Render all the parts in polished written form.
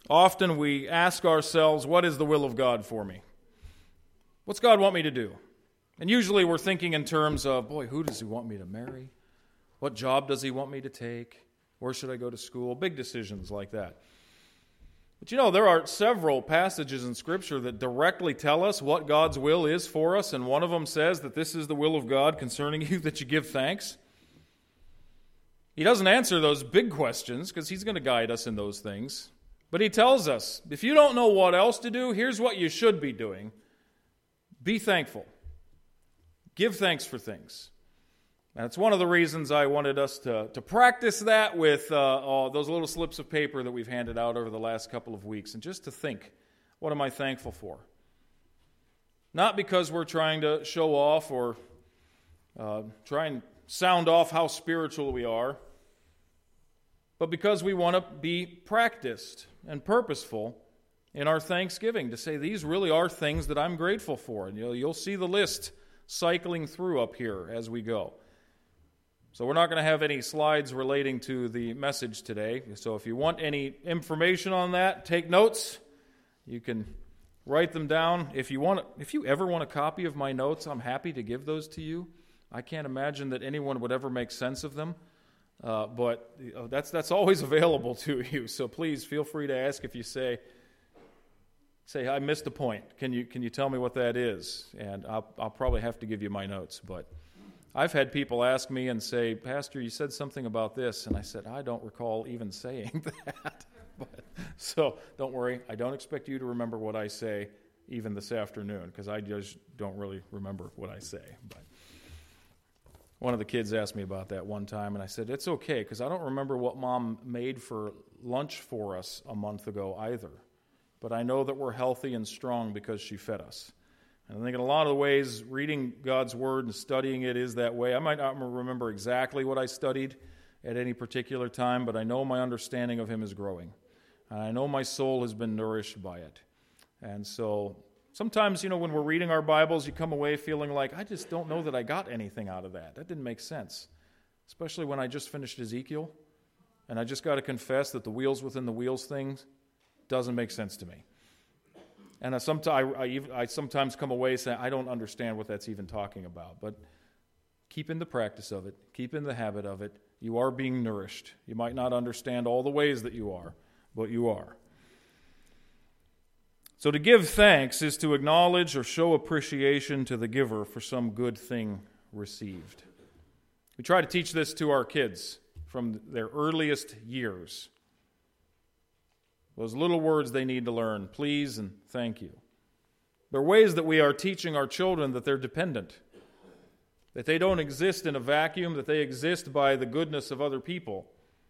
Often we ask ourselves, what is the will of God for me? What's God want me to do? And usually we're thinking in terms of, boy, who does he want me to marry? What job does he want me to take? Where should I go to school? Big decisions like that. But you know, there are several passages in Scripture that directly tell us what God's will is for us, and one of them says that this is the will of God concerning you, that you give thanks. He doesn't answer those big questions because he's going to guide us in those things. But he tells us, if you don't know what else to do, here's what you should be doing. Be thankful. Give thanks for things. And it's one of the reasons I wanted us to practice that with those little slips of paper that we've handed out over the last couple of weeks, and just to think, what am I thankful for? Not because we're trying to show off or try and sound off how spiritual we are, but because we want to be practiced and purposeful in our thanksgiving, to say these really are things that I'm grateful for. And you'll see the list cycling through up here as we go. So we're not going to have any slides relating to the message today. So if you want any information on that, take notes. You can write them down. If you ever want a copy of my notes, I'm happy to give those to you. I can't imagine that anyone would ever make sense of them. But that's always available to you. So please feel free to ask if you say I missed a point. Can you tell me what that is? And I'll probably have to give you my notes. But I've had people ask me and say, Pastor, you said something about this, and I said, I don't recall even saying that. So don't worry, I don't expect you to remember what I say even this afternoon, because I just don't really remember what I say. But one of the kids asked me about that one time, and I said, it's okay, because I don't remember what Mom made for lunch for us a month ago either. But I know that we're healthy and strong because she fed us. And I think in a lot of ways, reading God's Word and studying it is that way. I might not remember exactly what I studied at any particular time, but I know my understanding of Him is growing. And I know my soul has been nourished by it. And so sometimes, when we're reading our Bibles, you come away feeling like, I just don't know that I got anything out of that. That didn't make sense. Especially when I just finished Ezekiel, and I just got to confess that the wheels within the wheels thing doesn't make sense to me. And I sometimes come away saying, I don't understand what that's even talking about. But keep in the practice of it. Keep in the habit of it. You are being nourished. You might not understand all the ways that you are, but you are. So to give thanks is to acknowledge or show appreciation to the giver for some good thing received. We try to teach this to our kids from their earliest years. Those little words they need to learn, please and thank you. There are ways that we are teaching our children that they're dependent, that they don't exist in a vacuum, that they exist by the goodness of other people.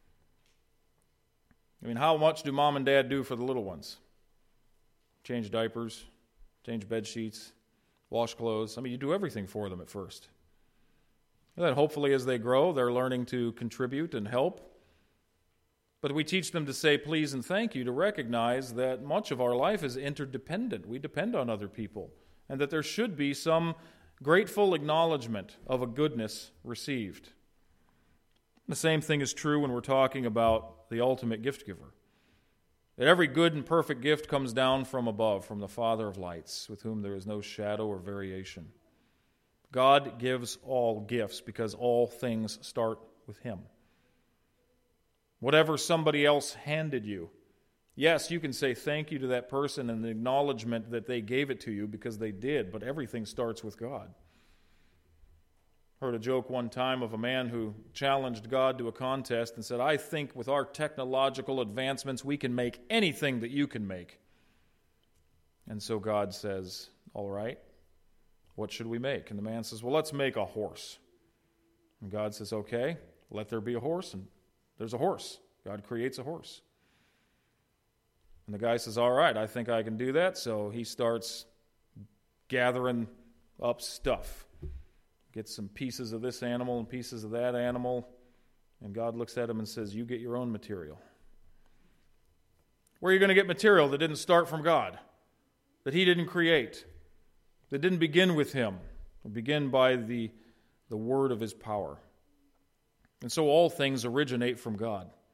How much do mom and dad do for the little ones? Change diapers, change bed sheets, wash clothes. You do everything for them at first. And then hopefully as they grow, they're learning to contribute and help. But we teach them to say please and thank you, to recognize that much of our life is interdependent. We depend on other people, and that there should be some grateful acknowledgement of a goodness received. The same thing is true when we're talking about the ultimate gift giver. That every good and perfect gift comes down from above, from the Father of lights, with whom there is no shadow or variation. God gives all gifts because all things start with Him. Whatever somebody else handed you, yes, you can say thank you to that person and the acknowledgement that they gave it to you because they did, but everything starts with God. Heard a joke one time of a man who challenged God to a contest and said, I think with our technological advancements we can make anything that you can make. And so God says, all right, what should we make? And the man says, well, let's make a horse. And God says, okay, let there be a horse, and there's a horse. God creates a horse. And the guy says, all right, I think I can do that. So he starts gathering up stuff. Gets some pieces of this animal and pieces of that animal. And God looks at him and says, you get your own material. Where are you going to get material that didn't start from God? That He didn't create? That didn't begin with Him? It begin by the word of His power. And so all things originate from God.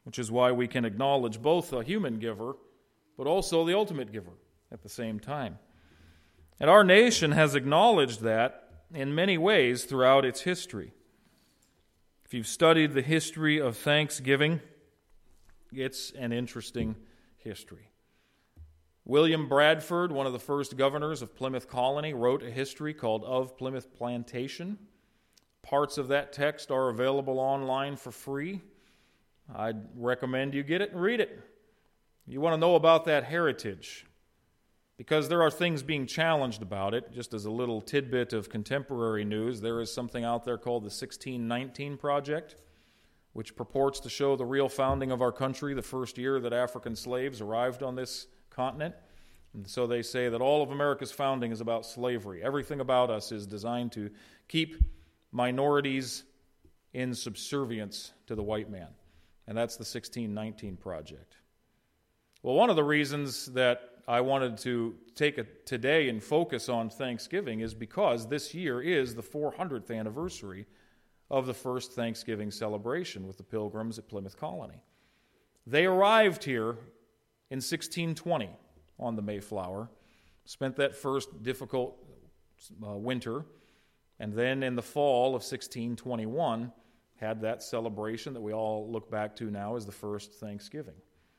which is why we can acknowledge both a human giver, but also the ultimate giver at the same time. And our nation has acknowledged that in many ways throughout its history. If you've studied the history of Thanksgiving, it's an interesting history. William Bradford, one of the first governors of Plymouth Colony, wrote a history called Of Plymouth Plantation. Parts of that text are available online for free. I'd recommend you get it and read it. You want to know about that heritage, because there are things being challenged about it. Just as a little tidbit of contemporary news, there is something out there called the 1619 Project, which purports to show the real founding of our country, the first year that African slaves arrived on this continent. And so they say that all of America's founding is about slavery. Everything about us is designed to keep minorities in subservience to the white man. And that's the 1619 Project. Well, one of the reasons that I wanted to take it today and focus on Thanksgiving is because this year is the 400th anniversary of the first Thanksgiving celebration with the Pilgrims at Plymouth Colony. They arrived here in 1620 on the Mayflower, spent that first difficult winter, and then in the fall of 1621 had that celebration that we all look back to now as the first Thanksgiving.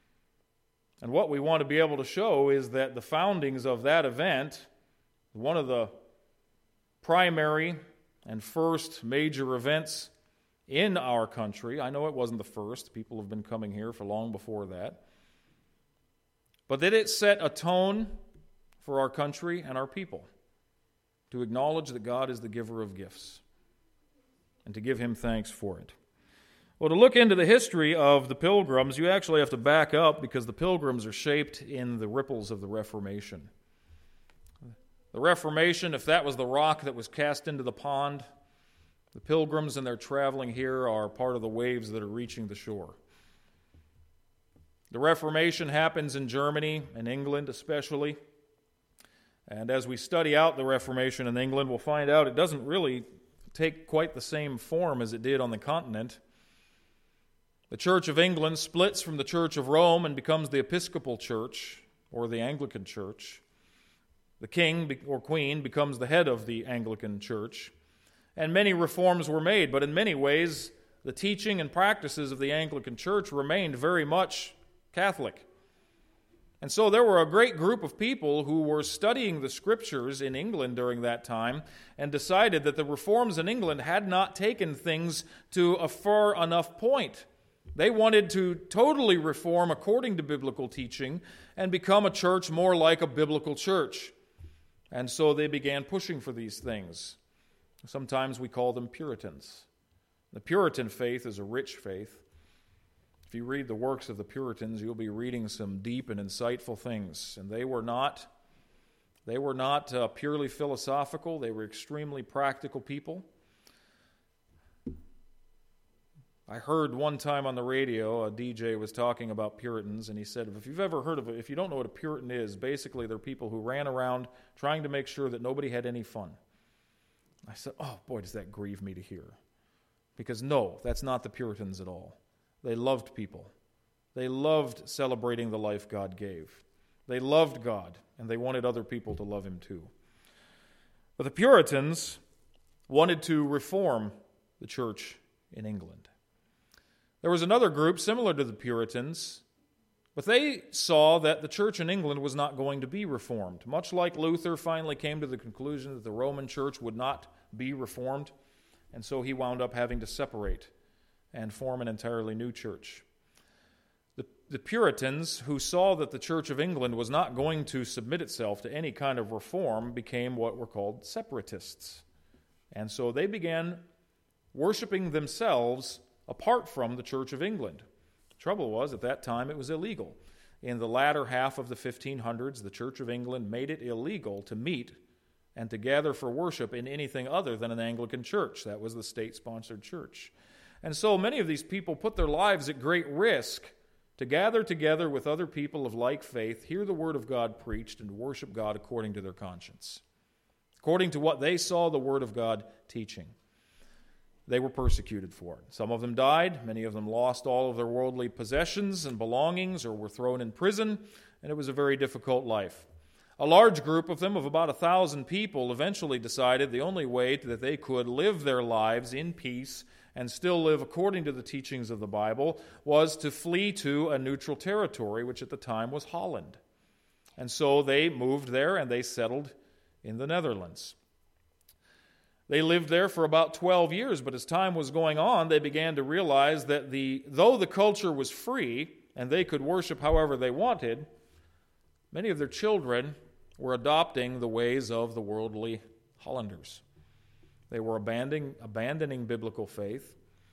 And what we want to be able to show is that the foundings of that event, one of the primary and first major events in our country. I know it wasn't the first. People have been coming here for long before that. But that it set a tone for our country and our people to acknowledge that God is the giver of gifts and to give Him thanks for it. Well, to look into the history of the Pilgrims, you actually have to back up because the Pilgrims are shaped in the ripples of the Reformation. The Reformation, if that was the rock that was cast into the pond, the Pilgrims and their traveling here are part of the waves that are reaching the shore. The Reformation happens in Germany and England especially. And as we study out the Reformation in England, we'll find out it doesn't really take quite the same form as it did on the continent. The Church of England splits from the Church of Rome and becomes the Episcopal Church, or the Anglican Church. The king or queen becomes the head of the Anglican Church. And many reforms were made, but in many ways, the teaching and practices of the Anglican Church remained very much Catholic. And so there were a great group of people who were studying the Scriptures in England during that time and decided that the reforms in England had not taken things to a far enough point. They wanted to totally reform according to biblical teaching and become a church more like a biblical church. And so they began pushing for these things. Sometimes we call them Puritans. The Puritan faith is a rich faith. If you read the works of the Puritans, you'll be reading some deep and insightful things. And they were not purely philosophical. They were extremely practical people. I heard one time on the radio, a DJ was talking about Puritans, and he said, if you've ever heard of it, if you don't know what a Puritan is, basically they're people who ran around trying to make sure that nobody had any fun. I said, oh boy, does that grieve me to hear. Because no, that's not the Puritans at all. They loved people. They loved celebrating the life God gave. They loved God, and they wanted other people to love Him too. But the Puritans wanted to reform the church in England. There was another group similar to the Puritans, but they saw that the church in England was not going to be reformed. Much like Luther finally came to the conclusion that the Roman church would not be reformed, and so he wound up having to separate and form an entirely new church. The Puritans, who saw that the Church of England was not going to submit itself to any kind of reform, became what were called separatists. And so they began worshiping themselves apart from the Church of England. The trouble was, at that time, it was illegal. In the latter half of the 1500s, the Church of England made it illegal to meet and to gather for worship in anything other than an Anglican church. That was the state-sponsored church. And so many of these people put their lives at great risk to gather together with other people of like faith, hear the Word of God preached, and worship God according to their conscience, according to what they saw the Word of God teaching. they were persecuted for it. Some of them died. Many of them lost all of their worldly possessions and belongings or were thrown in prison, and it was a very difficult life. A large group of them, of about 1,000 people, eventually decided the only way that they could live their lives in peace and still live according to the teachings of the Bible was to flee to a neutral territory, which at the time was Holland. And so they moved there and they settled in the Netherlands. They lived there for about 12 years, but as time was going on, they began to realize that though the culture was free and they could worship however they wanted, many of their children were adopting the ways of the worldly Hollanders. They were abandoning biblical faith,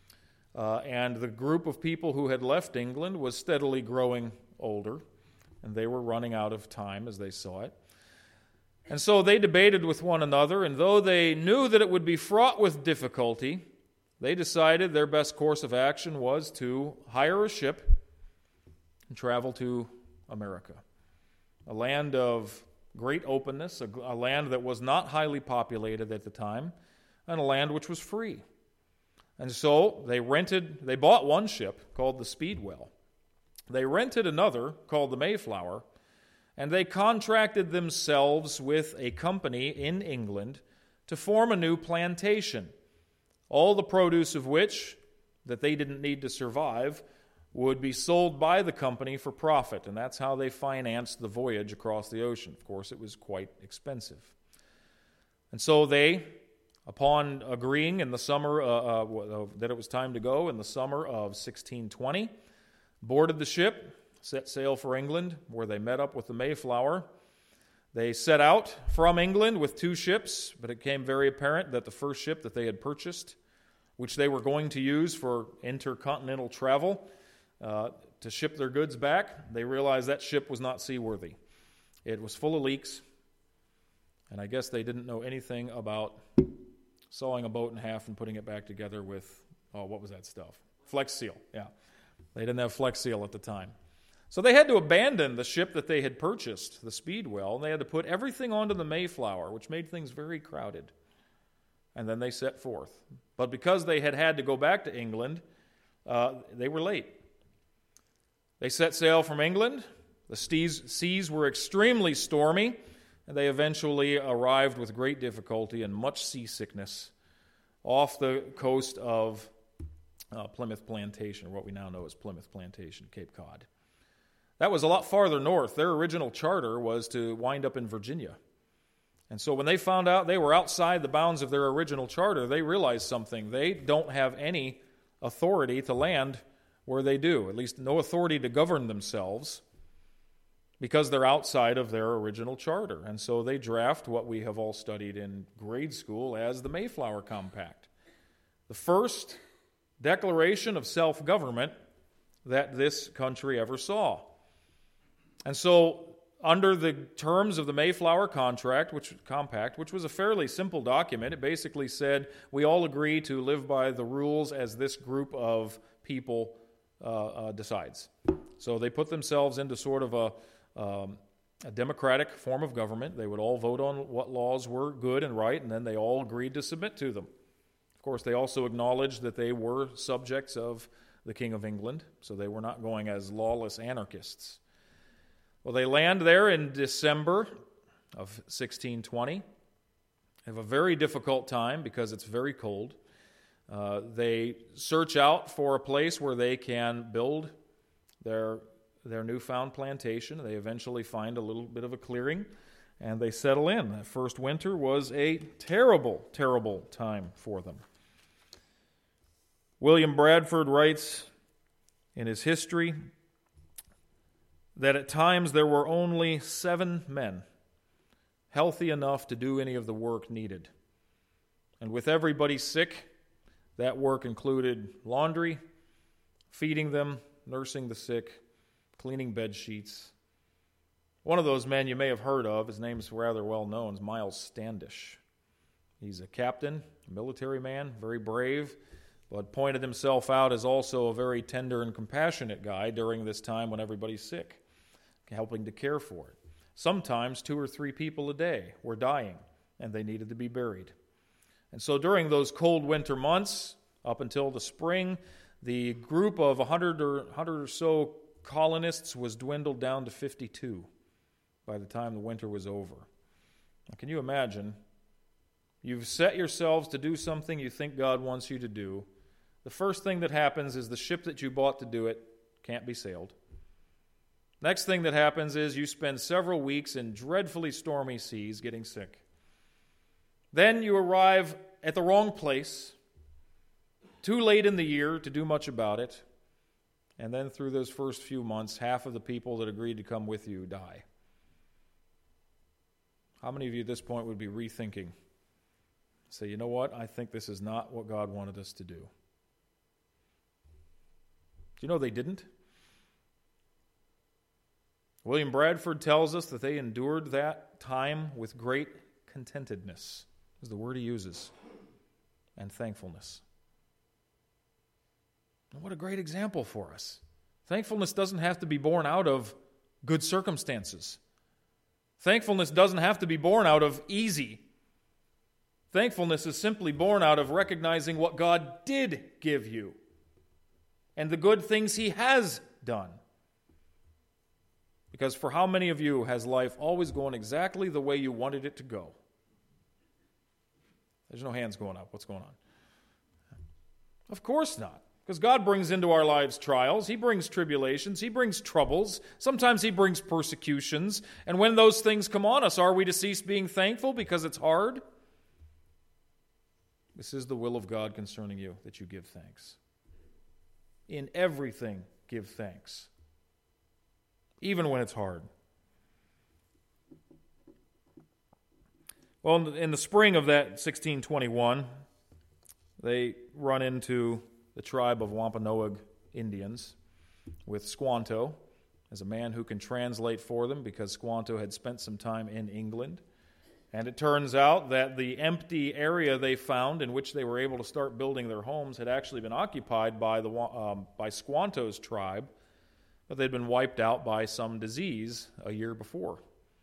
and the group of people who had left England was steadily growing older, and they were running out of time as they saw it. And so they debated with one another, and though they knew that it would be fraught with difficulty, they decided their best course of action was to hire a ship and travel to America, a land of great openness, a land that was not highly populated at the time, and a land which was free. And so they bought one ship called the Speedwell. They rented another called the Mayflower, and they contracted themselves with a company in England to form a new plantation, all the produce of which, that they didn't need to survive, would be sold by the company for profit, and that's how they financed the voyage across the ocean. Of course, it was quite expensive. And so they, upon agreeing in the summer that it was time to go in the summer of 1620, boarded the ship, set sail for England, where they met up with the Mayflower. They set out from England with 2 ships, but it became very apparent that the first ship that they had purchased, which they were going to use for intercontinental travel, to ship their goods back, they realized that ship was not seaworthy. It was full of leaks, and I guess they didn't know anything about sawing a boat in half and putting it back together with, what was that stuff? Flex Seal, yeah. They didn't have Flex Seal at the time. So they had to abandon the ship that they had purchased, the Speedwell, and they had to put everything onto the Mayflower, which made things very crowded. And then they set forth. But because they had to go back to England, they were late. They set sail from England. The seas were extremely stormy, and they eventually arrived with great difficulty and much seasickness off the coast of Plymouth Plantation, or what we now know as Plymouth Plantation, Cape Cod. That was a lot farther north. Their original charter was to wind up in Virginia. And so when they found out they were outside the bounds of their original charter, they realized something. They don't have any authority to land where they do, at least no authority to govern themselves, because they're outside of their original charter. And so they draft what we have all studied in grade school as the Mayflower Compact, the first declaration of self-government that this country ever saw. And so under the terms of the Mayflower Compact, which was a fairly simple document, it basically said we all agree to live by the rules as this group of people decides. So they put themselves into sort of a democratic form of government. They would all vote on what laws were good and right, and then they all agreed to submit to them. Of course, they also acknowledged that they were subjects of the King of England, so they were not going as lawless anarchists. Well, they land there in December of 1620. They have a very difficult time because it's very cold. They search out for a place where they can build their newfound plantation. They eventually find a little bit of a clearing, and they settle in. That first winter was a terrible, terrible time for them. William Bradford writes in his history that at times there were only 7 men healthy enough to do any of the work needed. And with everybody sick, that work included laundry, feeding them, nursing the sick, cleaning bed sheets. One of those men you may have heard of, his name's rather well known, is Miles Standish. He's a captain, a military man, very brave, but pointed himself out as also a very tender and compassionate guy during this time when everybody's sick, helping to care for it. Sometimes 2 or 3 people a day were dying, and they needed to be buried. And so during those cold winter months, Up until the spring, the group of 100 or so colonists was dwindled down to 52 by the time the winter was over. Now, can you imagine? You've set yourselves to do something you think God wants you to do. The first thing that happens is the ship that you bought to do it can't be sailed. Next thing that happens is you spend several weeks in dreadfully stormy seas getting sick. Then you arrive at the wrong place, too late in the year to do much about it, and then through those first few months, half of the people that agreed to come with you die. How many of you at this point would be rethinking? Say, you know what? I think this is not what God wanted us to do. Do you know they didn't? William Bradford tells us that they endured that time with great contentedness, is the word he uses, and thankfulness. And what a great example for us. Thankfulness doesn't have to be born out of good circumstances. Thankfulness doesn't have to be born out of easy. Thankfulness is simply born out of recognizing what God did give you and the good things He has done. Because for how many of you has life always gone exactly the way you wanted it to go? There's no hands going up. What's going on? Of course not. Because God brings into our lives trials. He brings tribulations. He brings troubles. Sometimes He brings persecutions. And when those things come on us, are we to cease being thankful because it's hard? This is the will of God concerning you, that you give thanks. In everything, give thanks. Even when it's hard. Well, in the spring of that 1621, they run into the tribe of Wampanoag Indians with Squanto as a man who can translate for them because Squanto had spent some time in England. And it turns out that the empty area they found in which they were able to start building their homes had actually been occupied by Squanto's tribe, but they'd been wiped out by some disease a year before.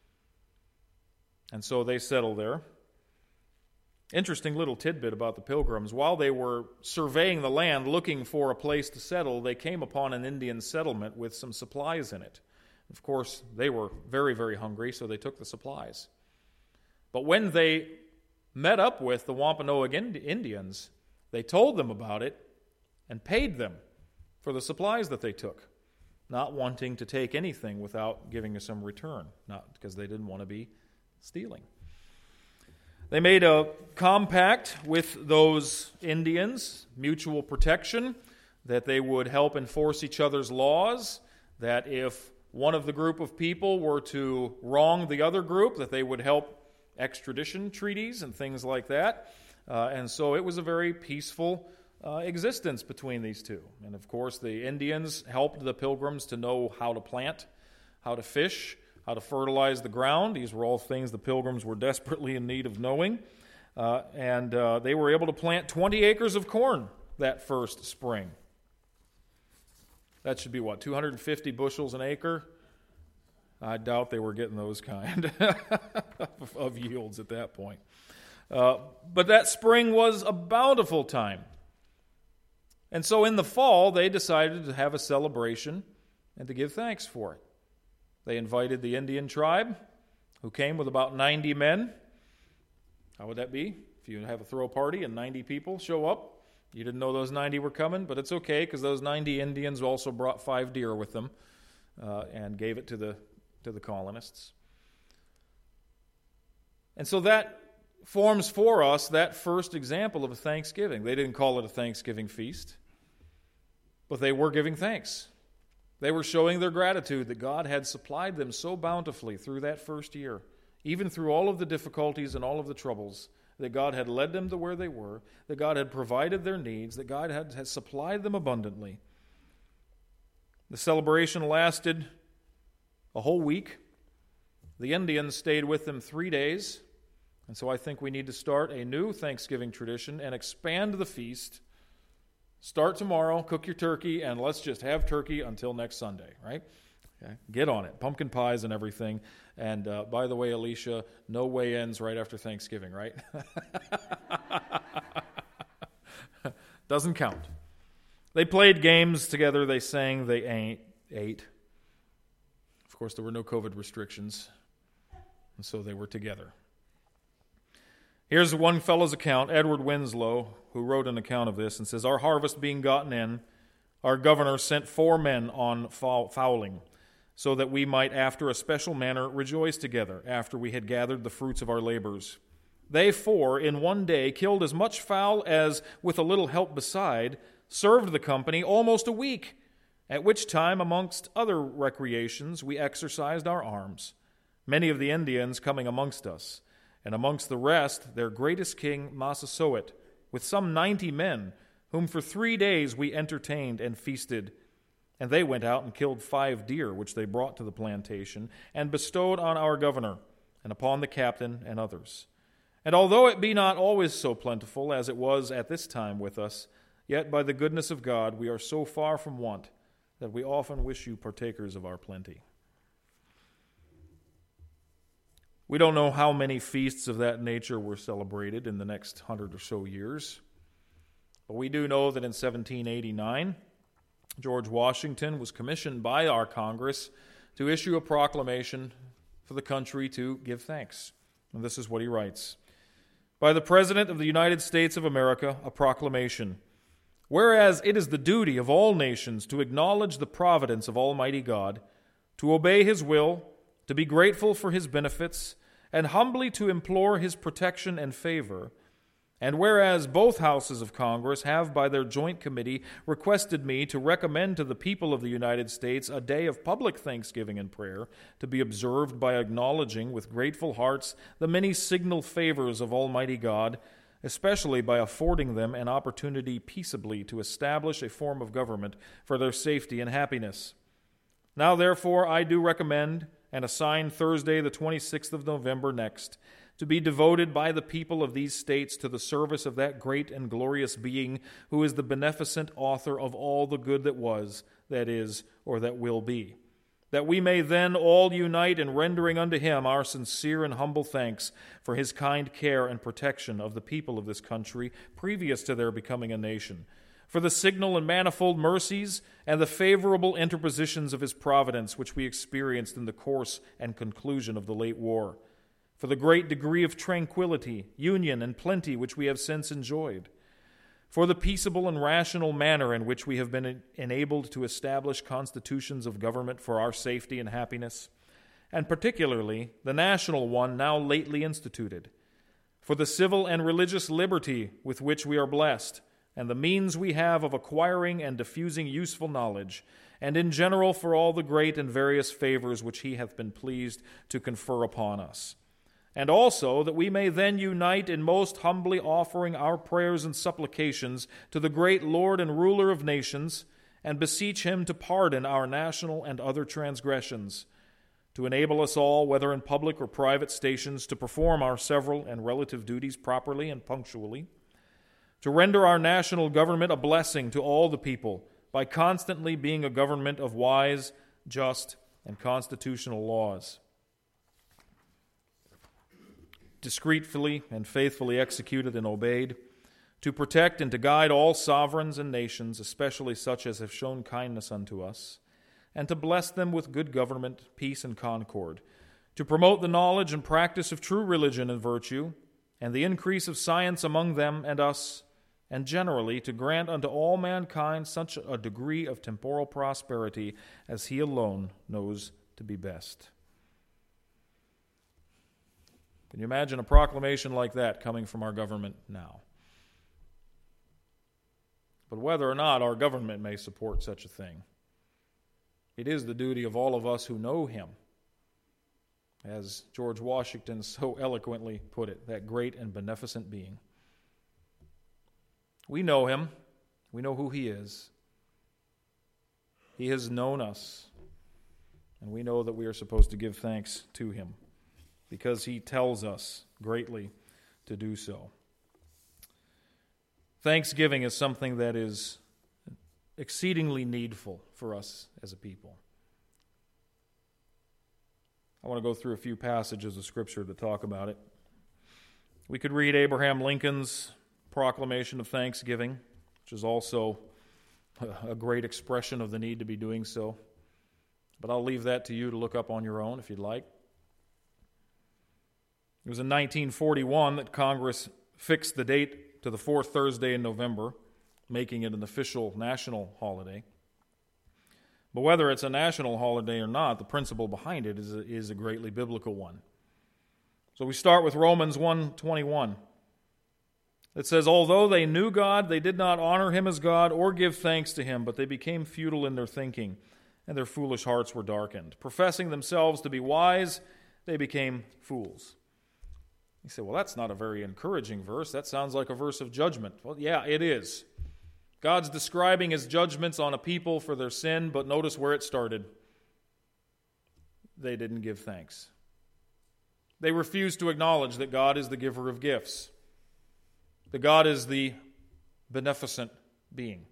And so they settled there. Interesting little tidbit about the Pilgrims. While they were surveying the land looking for a place to settle, they came upon an Indian settlement with some supplies in it. Of course, they were very, very hungry, so they took the supplies. But when they met up with the Wampanoag Indians, they told them about it and paid them for the supplies that they took, not wanting to take anything without giving us some return, not because they didn't want to be stealing. They made a compact with those Indians, mutual protection, that they would help enforce each other's laws, that if one of the group of people were to wrong the other group, that they would help extradition treaties and things like that. And so it was a very peaceful existence between these two. And of course, the Indians helped the Pilgrims to know how to plant, how to fish, how to fertilize the ground. These were all things the Pilgrims were desperately in need of knowing. And they were able to plant 20 acres of corn that first spring. That should be, 250 bushels an acre? I doubt they were getting those kind of yields at that point. But that spring was a bountiful time. And so in the fall, they decided to have a celebration and to give thanks for it. They invited the Indian tribe, who came with about 90 men. How would that be? If you have a throw party and 90 people show up, you didn't know those 90 were coming, but it's okay because those 90 Indians also brought 5 deer with them and gave it to the colonists. And so that forms for us that first example of a Thanksgiving. They didn't call it a Thanksgiving feast, but they were giving thanks. They were showing their gratitude that God had supplied them so bountifully through that first year, even through all of the difficulties and all of the troubles, that God had led them to where they were, that God had provided their needs, that God had supplied them abundantly. The celebration lasted a whole week. The Indians stayed with them 3 days, and so I think we need to start a new Thanksgiving tradition and expand the feast. Start tomorrow, cook your turkey, and let's just have turkey until next Sunday, right? Okay. Get on it. Pumpkin pies and everything. And by the way, Alicia, no weigh-ins right after Thanksgiving, right? Doesn't count. They played games together. They sang. They ate. Of course, there were no COVID restrictions, and so they were together. Here's one fellow's account, Edward Winslow, who wrote an account of this and says, "Our harvest being gotten in, our governor sent 4 men on fowling, so that we might after a special manner rejoice together after we had gathered the fruits of our labors. They 4 in one day killed as much fowl as, with a little help beside, served the company almost a week, at which time, amongst other recreations, we exercised our arms, many of the Indians coming amongst us, and amongst the rest their greatest king Massasoit, with some 90 men, whom for 3 days we entertained and feasted. And they went out and killed 5 deer, which they brought to the plantation, and bestowed on our governor, and upon the captain and others. And although it be not always so plentiful as it was at this time with us, yet by the goodness of God we are so far from want that we often wish you partakers of our plenty." We don't know how many feasts of that nature were celebrated in the next 100 or so years, but we do know that in 1789, George Washington was commissioned by our Congress to issue a proclamation for the country to give thanks. And this is what he writes. "By the President of the United States of America, a proclamation. Whereas it is the duty of all nations to acknowledge the providence of Almighty God, to obey His will, to be grateful for His benefits, and humbly to implore His protection and favor, and whereas both houses of Congress have by their joint committee requested me to recommend to the people of the United States a day of public thanksgiving and prayer to be observed by acknowledging with grateful hearts the many signal favors of Almighty God, especially by affording them an opportunity peaceably to establish a form of government for their safety and happiness. Now, therefore, I do recommend and assign Thursday, the 26th of November next, to be devoted by the people of these states to the service of that great and glorious being who is the beneficent author of all the good that was, that is, or that will be, that we may then all unite in rendering unto Him our sincere and humble thanks for His kind care and protection of the people of this country previous to their becoming a nation, for the signal and manifold mercies and the favorable interpositions of His providence which we experienced in the course and conclusion of the late war, for the great degree of tranquility, union, and plenty which we have since enjoyed, for the peaceable and rational manner in which we have been enabled to establish constitutions of government for our safety and happiness, and particularly the national one now lately instituted, for the civil and religious liberty with which we are blessed, and the means we have of acquiring and diffusing useful knowledge, and in general for all the great and various favors which He hath been pleased to confer upon us. And also that we may then unite in most humbly offering our prayers and supplications to the great Lord and ruler of nations, and beseech Him to pardon our national and other transgressions, to enable us all, whether in public or private stations, to perform our several and relative duties properly and punctually, to render our national government a blessing to all the people by constantly being a government of wise, just, and constitutional laws, discreetly and faithfully executed and obeyed, to protect and to guide all sovereigns and nations, especially such as have shown kindness unto us, and to bless them with good government, peace, and concord, to promote the knowledge and practice of true religion and virtue, and the increase of science among them and us, and generally to grant unto all mankind such a degree of temporal prosperity as He alone knows to be best." Can you imagine a proclamation like that coming from our government now? But whether or not our government may support such a thing, it is the duty of all of us who know Him, as George Washington so eloquently put it, that great and beneficent being. We know Him. We know who He is. He has known us, and we know that we are supposed to give thanks to Him, because He tells us greatly to do so. Thanksgiving is something that is exceedingly needful for us as a people. I want to go through a few passages of Scripture to talk about it. We could read Abraham Lincoln's proclamation of thanksgiving, which which is also a great expression of the need to be doing so. But I'll leave that to you to look up on your own if you'd like. It was in 1941 that Congress fixed the date to the fourth Thursday in November, making it an official national holiday. But whether it's a national holiday or not, the principle behind it is a greatly biblical one. So we start with Romans 1:21. It says, "Although they knew God, they did not honor him as God or give thanks to him, but they became futile in their thinking, and their foolish hearts were darkened. Professing themselves to be wise, they became fools." You say, well, that's not a very encouraging verse. That sounds like a verse of judgment. Well, yeah, it is. God's describing his judgments on a people for their sin, but notice where it started. They didn't give thanks. They refused to acknowledge that God is the giver of gifts, that God is the beneficent being.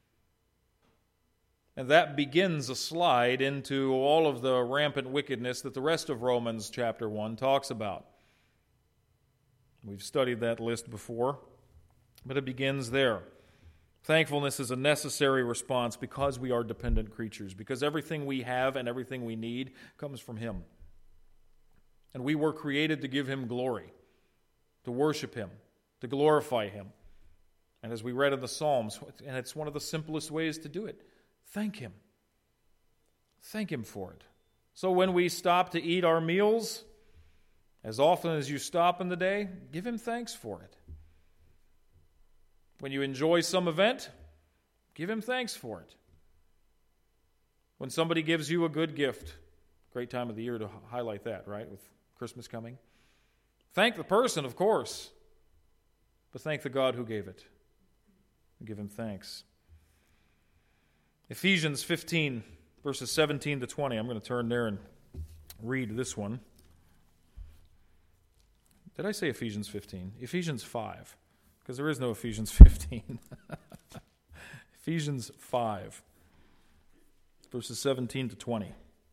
And that begins a slide into all of the rampant wickedness that the rest of Romans chapter 1 talks about. We've studied that list before, but it begins there. Thankfulness is a necessary response because we are dependent creatures, because everything we have and everything we need comes from him. And we were created to give him glory, to worship him, to glorify him. And as we read in the Psalms, and it's one of the simplest ways to do it, thank him. Thank him for it. So when we stop to eat our meals, as often as you stop in the day, give him thanks for it. When you enjoy some event, give him thanks for it. When somebody gives you a good gift, great time of the year to highlight that, right, with Christmas coming. Thank the person, of course, but thank the God who gave it. And give him thanks. Ephesians 15, verses 17 to 20. I'm going to turn there and read this one. Did I say Ephesians 15? Ephesians 5, because there is no Ephesians 15. Ephesians 5, verses 17 to 20.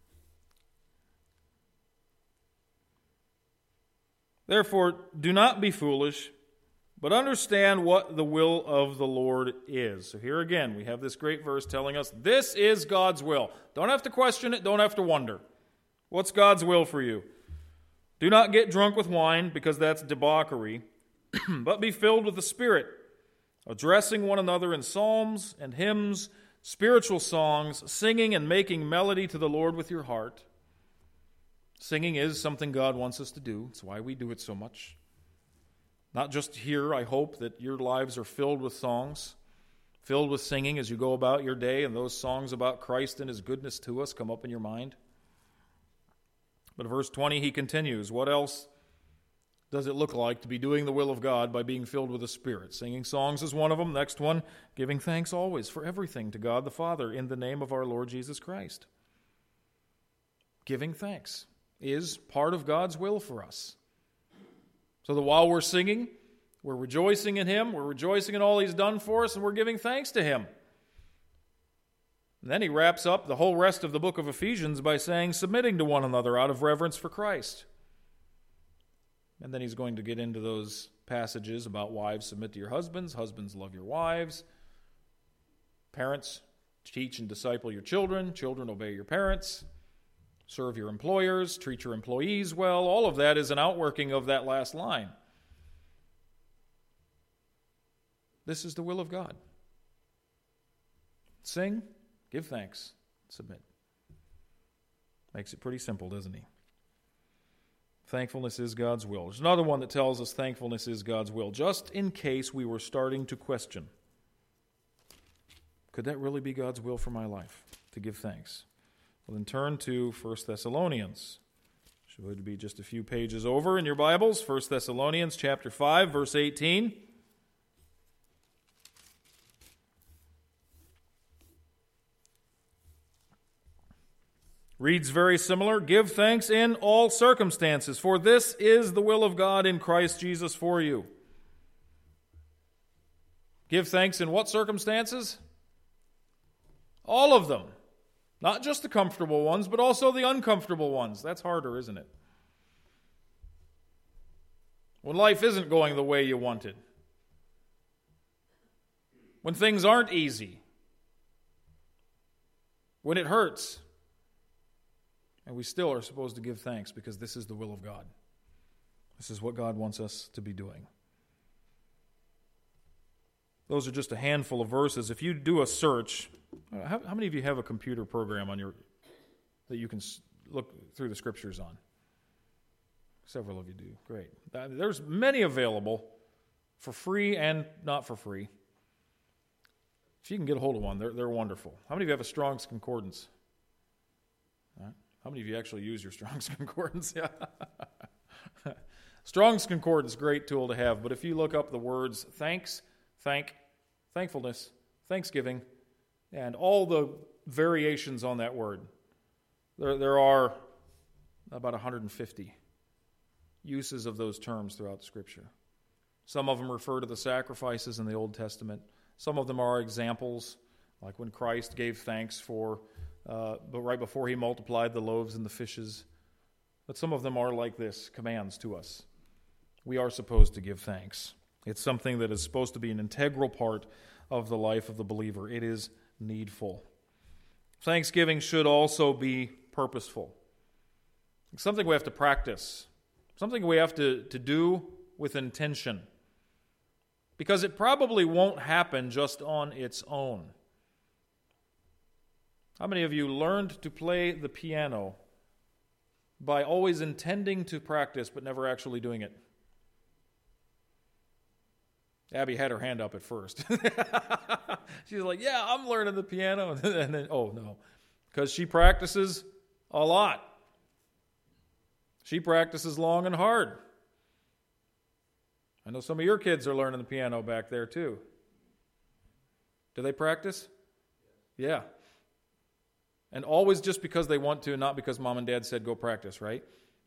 "Therefore, do not be foolish, but understand what the will of the Lord is." So here again, we have this great verse telling us this is God's will. Don't have to question it, don't have to wonder. What's God's will for you? "Do not get drunk with wine, because that's debauchery, but be filled with the Spirit, addressing one another in psalms and hymns, spiritual songs, singing and making melody to the Lord with your heart." Singing is something God wants us to do. It's why we do it so much. Not just here, I hope that your lives are filled with songs, filled with singing as you go about your day, and those songs about Christ and his goodness to us come up in your mind. But verse 20, he continues, what else does it look like to be doing the will of God by being filled with the Spirit? Singing songs is one of them. Next one, giving thanks always for everything to God the Father in the name of our Lord Jesus Christ. Giving thanks is part of God's will for us. So that while we're singing, we're rejoicing in him, we're rejoicing in all he's done for us, and we're giving thanks to him. And then he wraps up the whole rest of the book of Ephesians by saying, submitting to one another out of reverence for Christ. And then he's going to get into those passages about wives, submit to your husbands, husbands, love your wives, parents, teach and disciple your children, children, obey your parents, serve your employers, treat your employees well. All of that is an outworking of that last line. This is the will of God. Sing, give thanks, submit. Makes it pretty simple, doesn't he? Thankfulness is God's will. There's another one that tells us thankfulness is God's will, just in case we were starting to question. Could that really be God's will for my life, to give thanks? Well, then turn to 1 Thessalonians. Should be just a few pages over in your Bibles. 1 Thessalonians chapter 5, verse 18. Reads very similar. Give thanks in all circumstances, for this is the will of God in Christ Jesus for you. Give thanks in what circumstances? All of them. Not just the comfortable ones, but also the uncomfortable ones. That's harder, isn't it? When life isn't going the way you wanted. when things aren't easy, when it hurts. And we still are supposed to give thanks because this is the will of God. This is what God wants us to be doing. Those are just a handful of verses. If you do a search, how many of you have a computer program that you can look through the Scriptures on? Several of you do. Great. There's many available for free and not for free. If you can get a hold of one, they're wonderful. How many of you have a Strong's Concordance? How many of you actually use your Strong's Concordance? Yeah. Strong's Concordance, great tool to have, but if you look up the words thanks, thankfulness, thanksgiving, and all the variations on that word, there are about 150 uses of those terms throughout the Scripture. Some of them refer to the sacrifices in the Old Testament. Some of them are examples, like when Christ gave thanks but right before he multiplied the loaves and the fishes. But some of them are like this, commands to us. We are supposed to give thanks. It's something that is supposed to be an integral part of the life of the believer. It is needful. Thanksgiving should also be purposeful. It's something we have to practice. Something we have to do with intention. Because it probably won't happen just on its own. How many of you learned to play the piano by always intending to practice but never actually doing it? Abby had her hand up at first. She's like, yeah, I'm learning the piano. And then, oh no, because she practices a lot. She practices long and hard. I know some of your kids are learning the piano back there too. Do they practice? Yeah. And always just because they want to, not because mom and dad said go practice, right?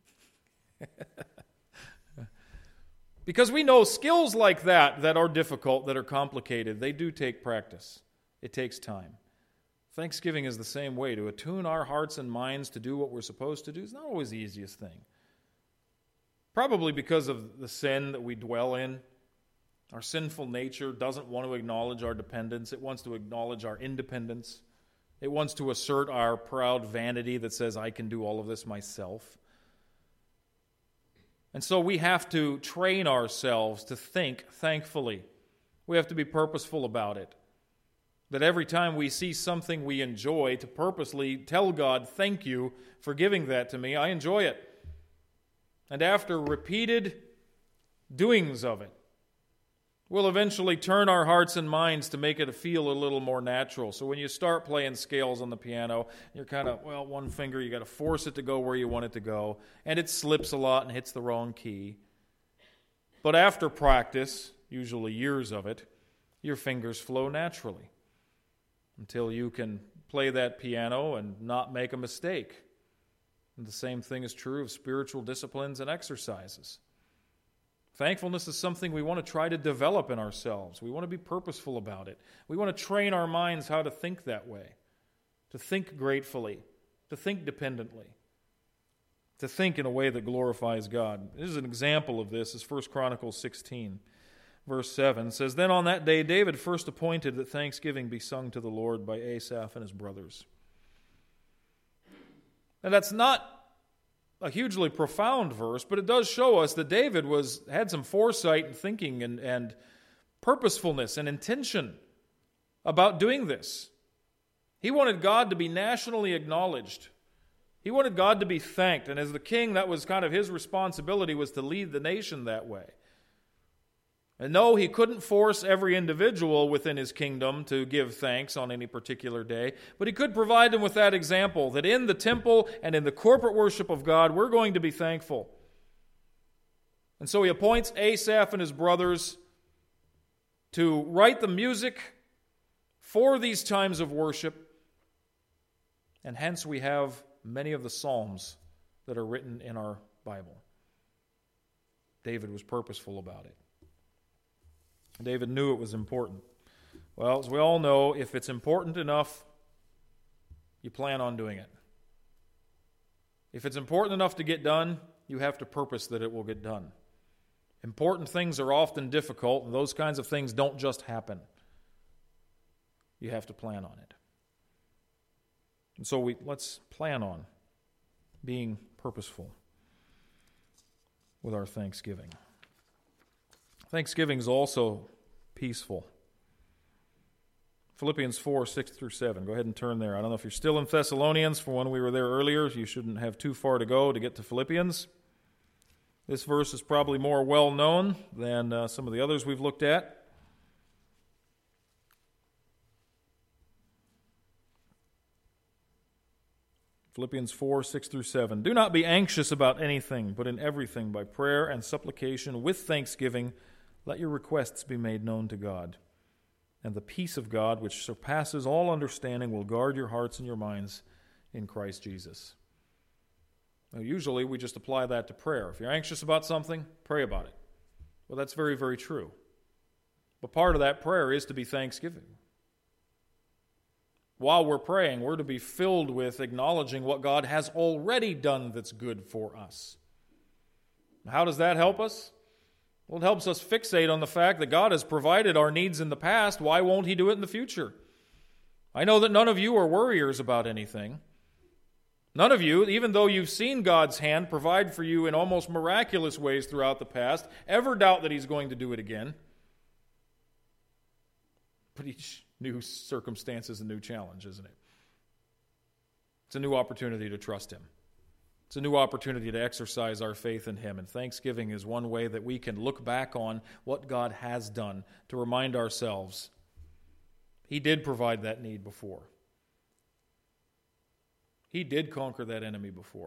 Because we know skills like that are difficult, that are complicated, they do take practice. It takes time. Thanksgiving is the same way. To attune our hearts and minds to do what we're supposed to do is not always the easiest thing. Probably because of the sin that we dwell in. Our sinful nature doesn't want to acknowledge our dependence. It wants to acknowledge our independence. It wants to assert our proud vanity that says, I can do all of this myself. And so we have to train ourselves to think thankfully. We have to be purposeful about it. That every time we see something we enjoy, to purposely tell God, thank you for giving that to me. I enjoy it. And after repeated doings of it, we'll eventually turn our hearts and minds to make it feel a little more natural. So when you start playing scales on the piano, you're kind of, one finger, you got to force it to go where you want it to go. And it slips a lot and hits the wrong key. But after practice, usually years of it, your fingers flow naturally until you can play that piano and not make a mistake. And the same thing is true of spiritual disciplines and exercises. Thankfulness is something we want to try to develop in ourselves. We want to be purposeful about it. We want to train our minds how to think that way, to think gratefully, to think dependently, to think in a way that glorifies God. This is an example of this, is 1 Chronicles 16, verse 7. It says, Then on that day David first appointed that thanksgiving be sung to the Lord by Asaph and his brothers. And that's not a hugely profound verse, but it does show us that David had some foresight and thinking and purposefulness and intention about doing this. He wanted God to be nationally acknowledged. He wanted God to be thanked. And as the king, that was kind of his responsibility, was to lead the nation that way. And no, he couldn't force every individual within his kingdom to give thanks on any particular day, but he could provide them with that example, that in the temple and in the corporate worship of God, we're going to be thankful. And so he appoints Asaph and his brothers to write the music for these times of worship, and hence we have many of the Psalms that are written in our Bible. David was purposeful about it. David knew it was important. Well, as we all know, if it's important enough, you plan on doing it. If it's important enough to get done, you have to purpose that it will get done. Important things are often difficult, and those kinds of things don't just happen. you have to plan on it. And so let's plan on being purposeful with our thanksgiving. Thanksgiving is also peaceful. Philippians 4, 6 through 7. Go ahead and turn there. I don't know if you're still in Thessalonians from when we were there earlier. You shouldn't have too far to go to get to Philippians. This verse is probably more well known than some of the others we've looked at. Philippians 4, 6 through 7. Do not be anxious about anything, but in everything, by prayer and supplication, with thanksgiving, let your requests be made known to God. And the peace of God, which surpasses all understanding, will guard your hearts and your minds in Christ Jesus. Now, usually we just apply that to prayer. If you're anxious about something, pray about it. Well, that's very, very true. But part of that prayer is to be thanksgiving. While we're praying, we're to be filled with acknowledging what God has already done that's good for us. How does that help us? Well, it helps us fixate on the fact that God has provided our needs in the past. Why won't He do it in the future? I know that none of you are worriers about anything. None of you, even though you've seen God's hand provide for you in almost miraculous ways throughout the past, ever doubt that He's going to do it again. But each new circumstance is a new challenge, isn't it? It's a new opportunity to trust Him. It's a new opportunity to exercise our faith in Him. And thanksgiving is one way that we can look back on what God has done to remind ourselves He did provide that need before. He did conquer that enemy before.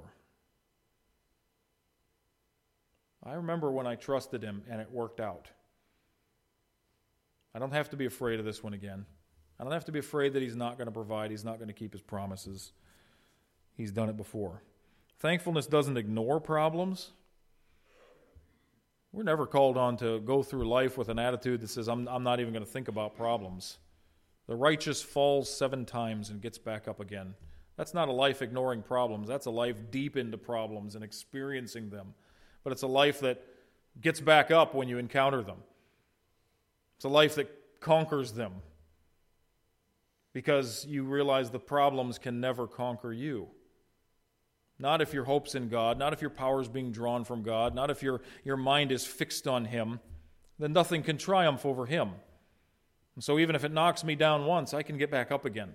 I remember when I trusted Him and it worked out. I don't have to be afraid of this one again. I don't have to be afraid that He's not going to provide. He's not going to keep His promises. He's done it before. Thankfulness doesn't ignore problems. We're never called on to go through life with an attitude that says, I'm not even going to think about problems. The righteous falls 7 times and gets back up again. That's not a life ignoring problems. That's a life deep into problems and experiencing them. But it's a life that gets back up when you encounter them. It's a life that conquers them because you realize the problems can never conquer you. Not if your hope's in God, not if your power is being drawn from God, not if your mind is fixed on Him, then nothing can triumph over Him. And so even if it knocks me down once, I can get back up again.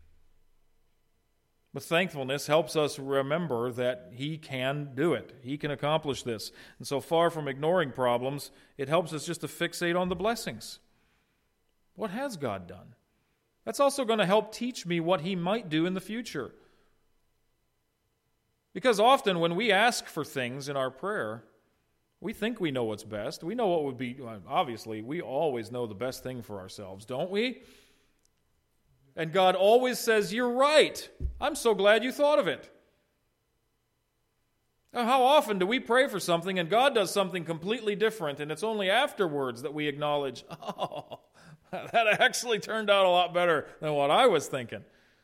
But thankfulness helps us remember that He can do it. He can accomplish this. And so far from ignoring problems, it helps us just to fixate on the blessings. What has God done? That's also going to help teach me what He might do in the future. Because often when we ask for things in our prayer, we think we know what's best. We know what would be, obviously, we always know the best thing for ourselves, don't we? And God always says, you're right. I'm so glad you thought of it. Now, how often do we pray for something and God does something completely different, and it's only afterwards that we acknowledge, oh, that actually turned out a lot better than what I was thinking.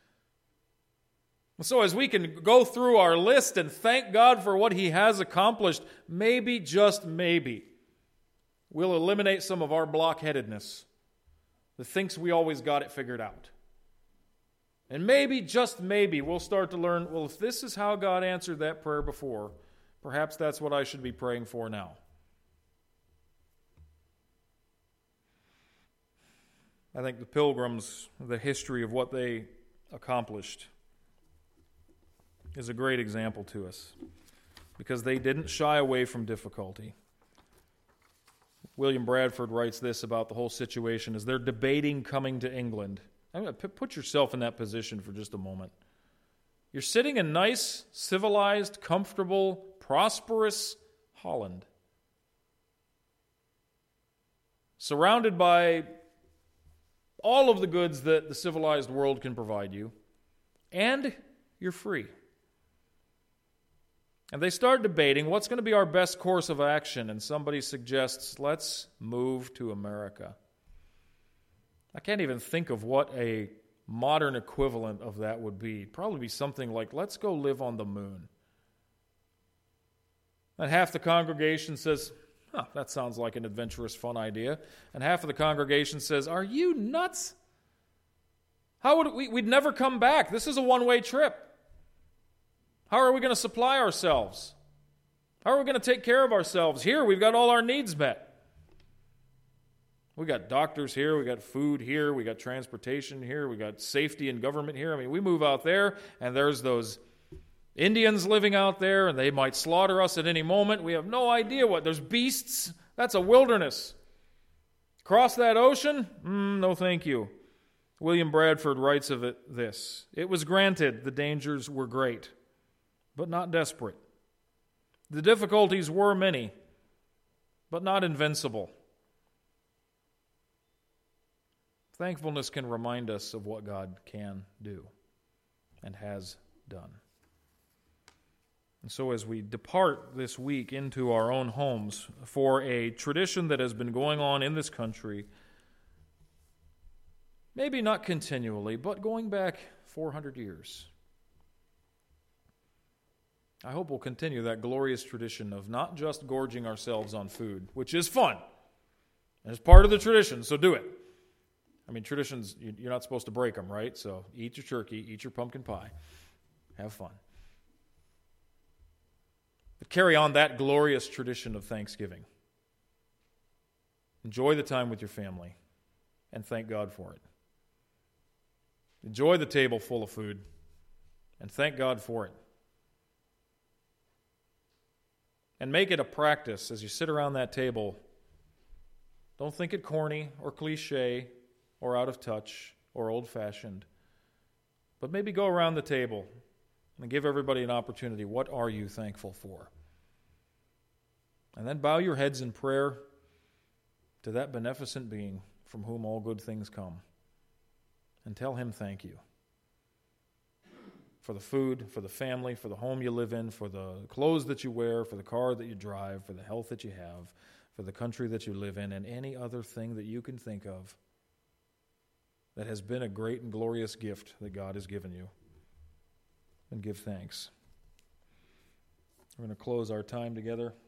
So as we can go through our list and thank God for what He has accomplished, maybe, just maybe, we'll eliminate some of our blockheadedness that thinks we always got it figured out. And maybe, just maybe, we'll start to learn, well, if this is how God answered that prayer before, perhaps that's what I should be praying for now. I think the Pilgrims, the history of what they accomplished, is a great example to us because they didn't shy away from difficulty. William Bradford writes this about the whole situation as they're debating coming to England. I'm going to put yourself in that position for just a moment. You're sitting in nice, civilized, comfortable, prosperous Holland, surrounded by all of the goods that the civilized world can provide you, and you're free. And they start debating what's going to be our best course of action, and somebody suggests, let's move to America. I can't even think of what a modern equivalent of that would be. It'd probably be something like, let's go live on the moon. And half the congregation says, that sounds like an adventurous, fun idea. And half of the congregation says, are you nuts? How would we'd never come back. This is a one-way trip. How are we going to supply ourselves? How are we going to take care of ourselves? Here, we've got all our needs met. We got doctors here, we got food here, we got transportation here, we got safety and government here. I mean, we move out there, and there's those Indians living out there, and they might slaughter us at any moment. We have no idea what. There's beasts. That's a wilderness. Cross that ocean? No, thank you. William Bradford writes of it this: "It was granted the dangers were great, but not desperate. The difficulties were many, but not invincible." Thankfulness can remind us of what God can do and has done. And so as we depart this week into our own homes for a tradition that has been going on in this country, maybe not continually, but going back 400 years, I hope we'll continue that glorious tradition of not just gorging ourselves on food, which is fun, and it's part of the tradition, so do it. I mean, traditions, you're not supposed to break them, right? So eat your turkey, eat your pumpkin pie, have fun. But carry on that glorious tradition of Thanksgiving. Enjoy the time with your family, and thank God for it. Enjoy the table full of food, and thank God for it. And make it a practice as you sit around that table. Don't think it corny or cliche or out of touch or old-fashioned, but maybe go around the table and give everybody an opportunity. What are you thankful for? And then bow your heads in prayer to that beneficent being from whom all good things come, and tell him thank you for the food, for the family, for the home you live in, for the clothes that you wear, for the car that you drive, for the health that you have, for the country that you live in, and any other thing that you can think of that has been a great and glorious gift that God has given you. And give thanks. We're going to close our time together.